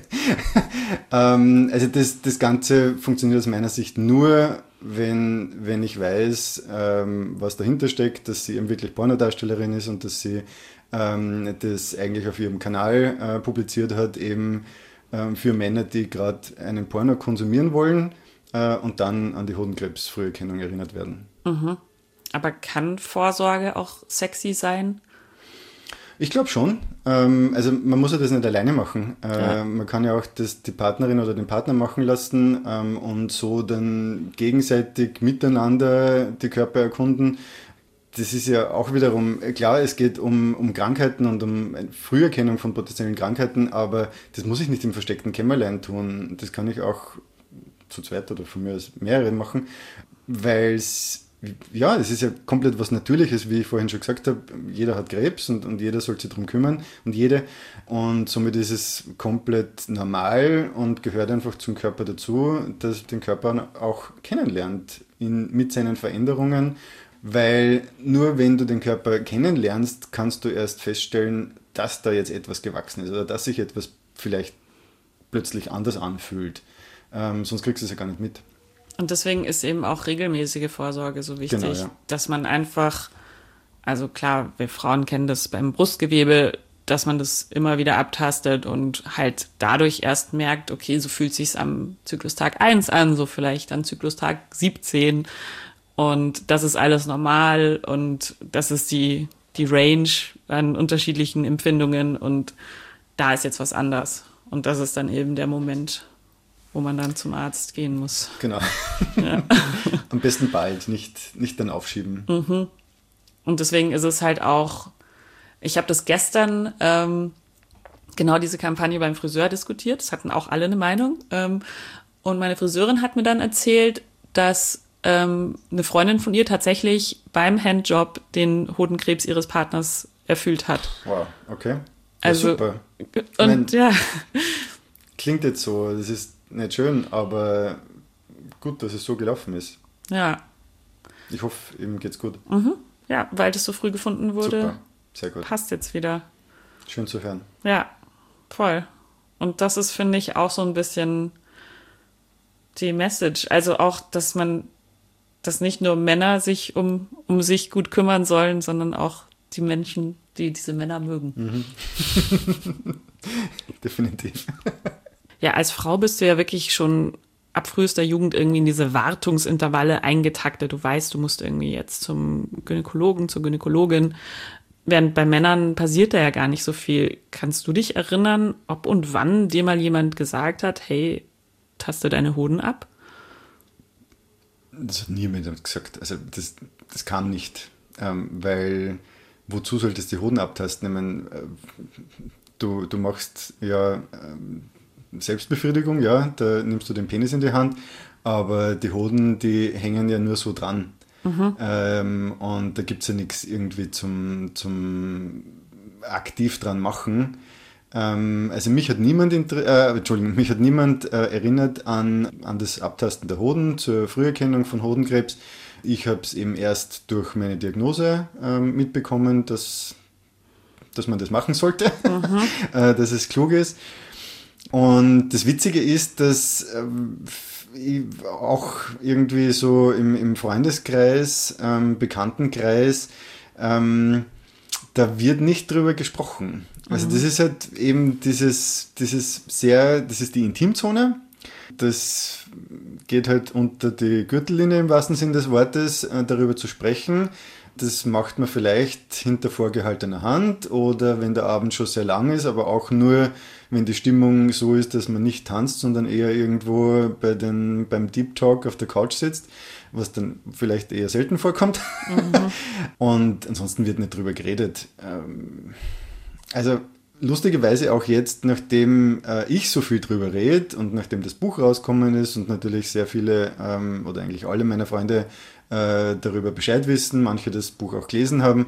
Also das Ganze funktioniert aus meiner Sicht nur, wenn ich weiß, was dahinter steckt, dass sie eben wirklich Pornodarstellerin ist und dass sie das eigentlich auf ihrem Kanal publiziert hat, eben für Männer, die gerade einen Porno konsumieren wollen und dann an die Hodenkrebsfrüherkennung erinnert werden. Aber kann Vorsorge auch sexy sein? Ich glaube schon. Also man muss ja das nicht alleine machen. Man kann ja auch die Partnerin oder den Partner machen lassen und so dann gegenseitig miteinander die Körper erkunden. Das ist ja auch wiederum, klar, es geht um Krankheiten und um Früherkennung von potenziellen Krankheiten, aber das muss ich nicht im versteckten Kämmerlein tun. Das kann ich auch zu zweit oder von mir aus mehreren machen, weil es ist ja komplett was Natürliches, wie ich vorhin schon gesagt habe. Jeder hat Krebs und jeder soll sich darum kümmern und jede. Und somit ist es komplett normal und gehört einfach zum Körper dazu, dass den Körper auch kennenlernt mit seinen Veränderungen. Weil nur wenn du den Körper kennenlernst, kannst du erst feststellen, dass da jetzt etwas gewachsen ist oder dass sich etwas vielleicht plötzlich anders anfühlt. Sonst kriegst du es ja gar nicht mit. Und deswegen ist eben auch regelmäßige Vorsorge so wichtig, Genau, ja. dass man einfach, also klar, wir Frauen kennen das beim Brustgewebe, dass man das immer wieder abtastet und halt dadurch erst merkt, okay, so fühlt sich's am Zyklustag 1 an, so vielleicht an Zyklustag 17 und das ist alles normal und das ist die Range an unterschiedlichen Empfindungen und da ist jetzt was anders und das ist dann eben der Moment, wo man dann zum Arzt gehen muss. Genau. Ja. Am besten bald, nicht dann aufschieben. Und deswegen ist es halt auch, ich habe das gestern, genau diese Kampagne beim Friseur diskutiert, das hatten auch alle eine Meinung. Und meine Friseurin hat mir dann erzählt, dass eine Freundin von ihr tatsächlich beim Handjob den Hodenkrebs ihres Partners erfüllt hat. Wow, okay. Ja, Also, super. Und ja, Klingt jetzt so, das ist nicht schön, aber gut, dass es so gelaufen ist. ja, Ich hoffe, ihm geht's gut. ja, weil das so früh gefunden wurde, Super, sehr gut. passt jetzt wieder. Schön zu hören. Ja, voll. Und das ist, finde ich, auch so ein bisschen die Message. Also auch, dass man dass nicht nur Männer sich um sich gut kümmern sollen, sondern auch die Menschen, die diese Männer mögen. Definitiv. Ja, als Frau bist du ja wirklich schon ab frühester Jugend irgendwie in diese Wartungsintervalle eingetaktet. Du weißt, du musst irgendwie jetzt zum Gynäkologen, zur Gynäkologin. Während bei Männern passiert da ja gar nicht so viel. Kannst du dich erinnern, ob und wann dir mal jemand gesagt hat, hey, taste deine Hoden ab? Das hat nie jemand gesagt. Also das kam nicht, weil wozu solltest du die Hoden abtasten? Ich meine, du machst ja Selbstbefriedigung, ja, da nimmst du den Penis in die Hand, aber die Hoden, die hängen ja nur so dran. Und da gibt es ja nichts irgendwie zum aktiv dran machen. Also mich hat niemand erinnert an das Abtasten der Hoden zur Früherkennung von Hodenkrebs. Ich habe es eben erst durch meine Diagnose mitbekommen, dass man das machen sollte, dass es klug ist. Und das Witzige ist, dass auch irgendwie so im Freundeskreis, Bekanntenkreis, da wird nicht drüber gesprochen. Also das ist halt eben das ist die Intimzone. Das geht halt unter die Gürtellinie im wahrsten Sinne des Wortes, darüber zu sprechen. Das macht man vielleicht hinter vorgehaltener Hand oder wenn der Abend schon sehr lang ist, aber auch nur, wenn die Stimmung so ist, dass man nicht tanzt, sondern eher irgendwo beim Deep Talk auf der Couch sitzt, was dann vielleicht eher selten vorkommt. Und ansonsten wird nicht drüber geredet. Also lustigerweise auch jetzt, nachdem ich so viel drüber rede und nachdem das Buch rausgekommen ist und natürlich sehr viele oder eigentlich alle meiner Freunde darüber Bescheid wissen, manche das Buch auch gelesen haben,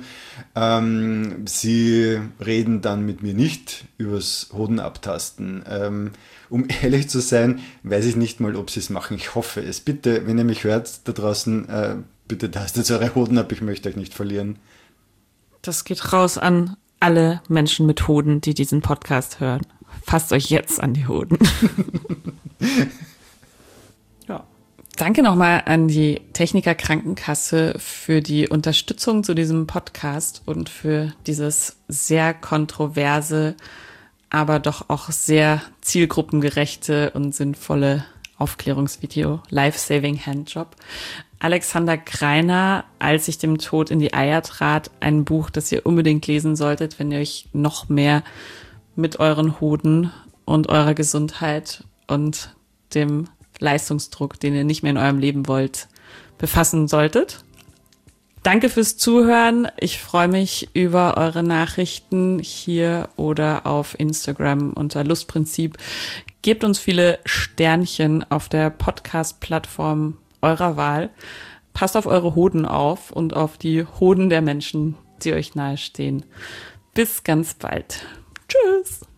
sie reden dann mit mir nicht übers Hodenabtasten. Um ehrlich zu sein, weiß ich nicht mal, ob sie es machen. Ich hoffe es. Bitte, wenn ihr mich hört da draußen, bitte tastet eure Hoden ab, ich möchte euch nicht verlieren. Das geht raus an alle Menschen mit Hoden, die diesen Podcast hören. Fasst euch jetzt an die Hoden. Ja. Danke nochmal an die Techniker Krankenkasse für die Unterstützung zu diesem Podcast und für dieses sehr kontroverse, aber doch auch sehr zielgruppengerechte und sinnvolle Aufklärungsvideo, Life-Saving Handjob. Alexander Greiner, Als ich dem Tod in die Eier trat, ein Buch, das ihr unbedingt lesen solltet, wenn ihr euch noch mehr mit euren Hoden und eurer Gesundheit und dem Leistungsdruck, den ihr nicht mehr in eurem Leben wollt, befassen solltet. Danke fürs Zuhören. Ich freue mich über eure Nachrichten hier oder auf Instagram unter Lustprinzip. Gebt uns viele Sternchen auf der Podcast-Plattform eurer Wahl. Passt auf eure Hoden auf und auf die Hoden der Menschen, die euch nahestehen. Bis ganz bald. Tschüss.